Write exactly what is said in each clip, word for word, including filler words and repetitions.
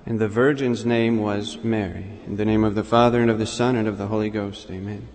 and the virgin's name was Mary. In the name of the Father, and of the Son, and of the Holy Ghost. Amen.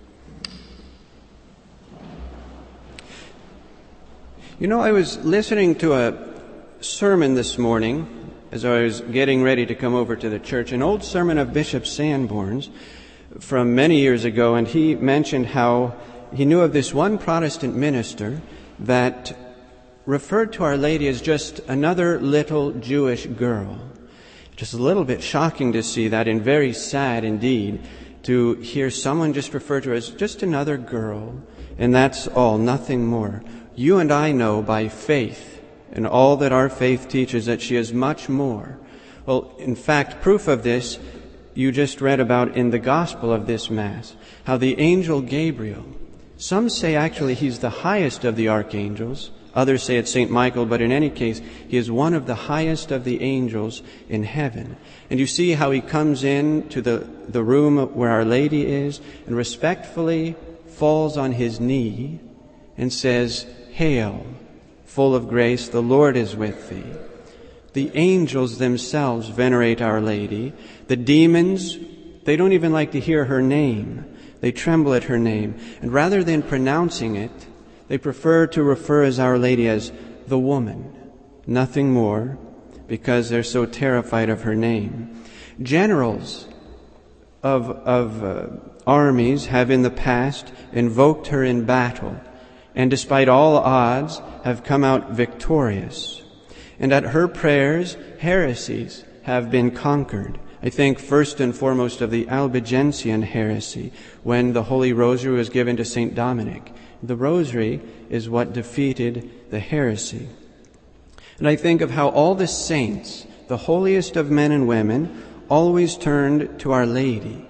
You know, I was listening to a sermon this morning as I was getting ready to come over to the church, an old sermon of Bishop Sanborn's from many years ago, and he mentioned how he knew of this one Protestant minister that referred to Our Lady as just another little Jewish girl. Just a little bit shocking to see that, and very sad indeed to hear someone just refer to her as just another girl, and that's all, nothing more. You and I know by faith, and all that our faith teaches, that she is much more. Well, in fact, proof of this you just read about in the gospel of this Mass, how the angel Gabriel, some say actually he's the highest of the archangels, others say it's Saint Michael, but in any case, he is one of the highest of the angels in heaven. And you see how he comes in to the, the room where Our Lady is and respectfully falls on his knee and says, "Hail, full of grace, the Lord is with thee." The angels themselves venerate Our Lady. The demons, they don't even like to hear her name. They tremble at her name. And rather than pronouncing it, they prefer to refer as Our Lady as the woman, nothing more, because they're so terrified of her name. Generals of, of uh, armies have in the past invoked her in battle, and despite all odds have come out victorious. And at her prayers, heresies have been conquered. I think first and foremost of the Albigensian heresy, when the Holy Rosary was given to Saint Dominic. The Rosary is what defeated the heresy. And I think of how all the saints, the holiest of men and women, always turned to Our Lady.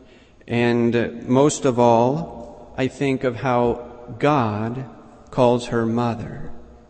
And uh, most of all, I think of how God calls her mother.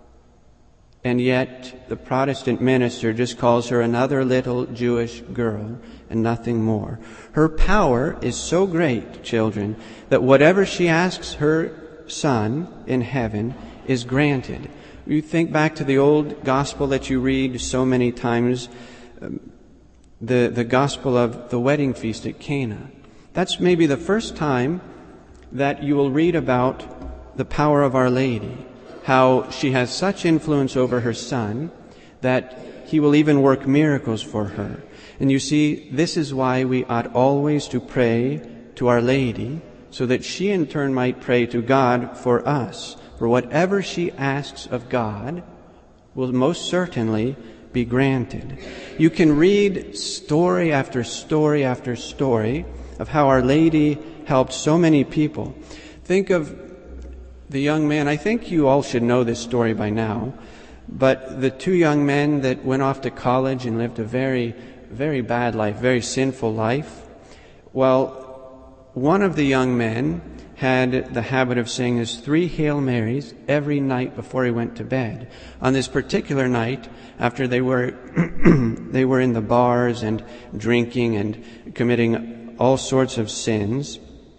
And yet the Protestant minister just calls her another little Jewish girl and nothing more. Her power is so great, children, that whatever she asks her Son in heaven is granted. You think back to the old gospel that you read so many times, um, the, the gospel of the wedding feast at Cana. That's maybe the first time that you will read about the power of Our Lady, how she has such influence over her Son that he will even work miracles for her. And you see, this is why we ought always to pray to Our Lady, so that she in turn might pray to God for us. For whatever she asks of God will most certainly be granted. You can read story after story after story of how Our Lady helped so many people. Think of the young man, I think you all should know this story by now, but the two young men that went off to college and lived a very, very bad life, very sinful life. Well, one of the young men had the habit of saying his three Hail Marys every night before he went to bed. On this particular night, after they were they were in the bars and drinking and committing all sorts of sins,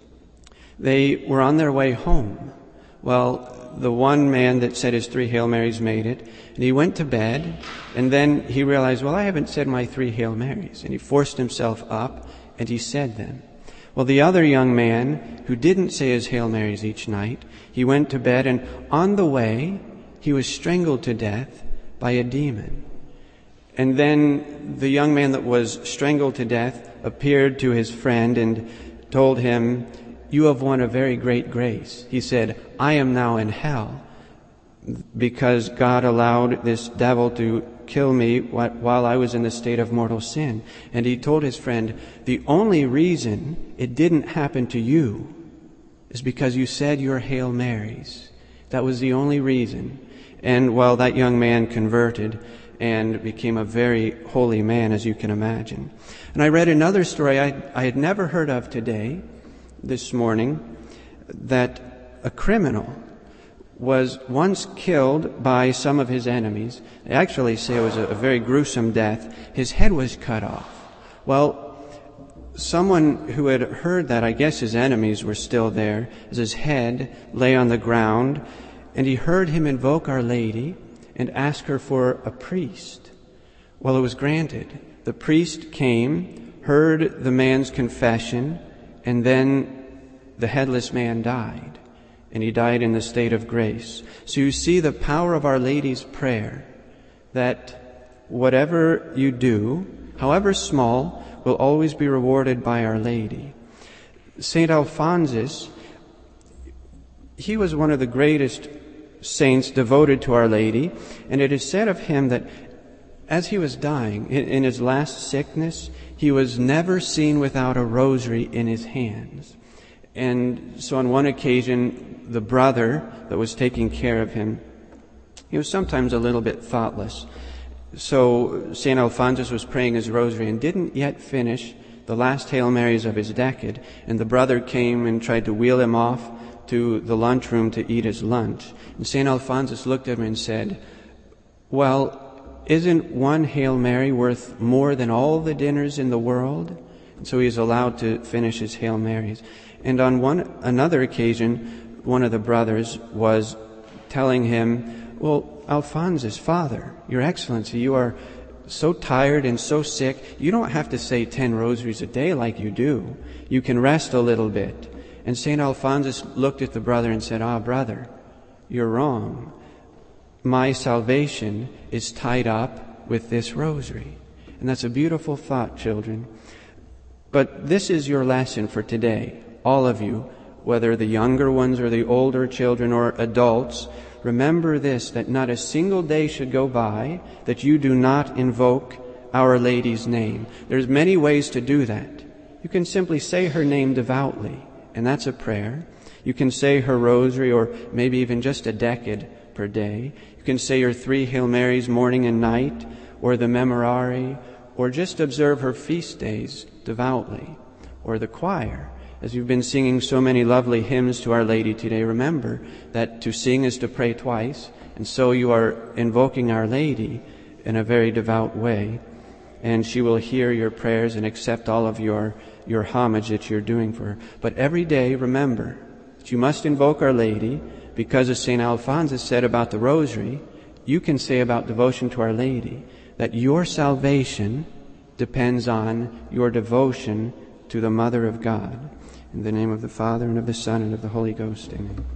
they were on their way home. Well, the one man that said his three Hail Marys made it, and he went to bed, and then he realized, well, I haven't said my three Hail Marys, and he forced himself up, and he said them. Well, the other young man who didn't say his Hail Marys each night, he went to bed, and on the way, he was strangled to death by a demon. And then the young man that was strangled to death appeared to his friend and told him, "You have won a very great grace." He said, "I am now in hell because God allowed this devil to kill me while I was in the state of mortal sin." And he told his friend, "The only reason it didn't happen to you is because you said your Hail Marys. That was the only reason." And well, that young man converted and became a very holy man, as you can imagine. And I read another story I, I had never heard of today, this morning, that a criminal was once killed by some of his enemies. They actually say it was a, a very gruesome death. His head was cut off. Well, someone who had heard that, I guess his enemies were still there, as his head lay on the ground, and he heard him invoke Our Lady and ask her for a priest. Well, it was granted. The priest came, heard the man's confession, and then the headless man died. And he died in the state of grace. So you see the power of Our Lady's prayer, that whatever you do, however small, will always be rewarded by Our Lady. Saint Alphonsus, he was one of the greatest saints devoted to Our Lady, and it is said of him that as he was dying, in, in his last sickness, he was never seen without a rosary in his hands. And so on one occasion, the brother that was taking care of him, he was sometimes a little bit thoughtless. So Saint Alphonsus was praying his rosary and didn't yet finish the last Hail Marys of his decade, and the brother came and tried to wheel him off to the lunchroom to eat his lunch. And Saint Alphonsus looked at him and said, "Well, isn't one Hail Mary worth more than all the dinners in the world?" And so he is allowed to finish his Hail Marys. And on one another occasion, one of the brothers was telling him, "Well, Alphonsus, Father, Your Excellency, you are so tired and so sick, you don't have to say ten rosaries a day like you do. You can rest a little bit." And Saint Alphonsus looked at the brother and said, "Ah, brother, you're wrong. My salvation is tied up with this rosary." And that's a beautiful thought, children. But this is your lesson for today. All of you, whether the younger ones or the older children or adults, remember this, that not a single day should go by that you do not invoke Our Lady's name. There's many ways to do that. You can simply say her name devoutly, and that's a prayer. You can say her rosary, or maybe even just a decade per day. You can say your three Hail Marys morning and night, or the Memorare, or just observe her feast days devoutly, or the choir. As you've been singing so many lovely hymns to Our Lady today, remember that to sing is to pray twice, and so you are invoking Our Lady in a very devout way, and she will hear your prayers and accept all of your, your homage that you're doing for her. But every day, remember that you must invoke Our Lady, because as Saint Alphonsus said about the rosary, you can say about devotion to Our Lady that your salvation depends on your devotion to the Mother of God. In the name of the Father, and of the Son, and of the Holy Ghost. Amen.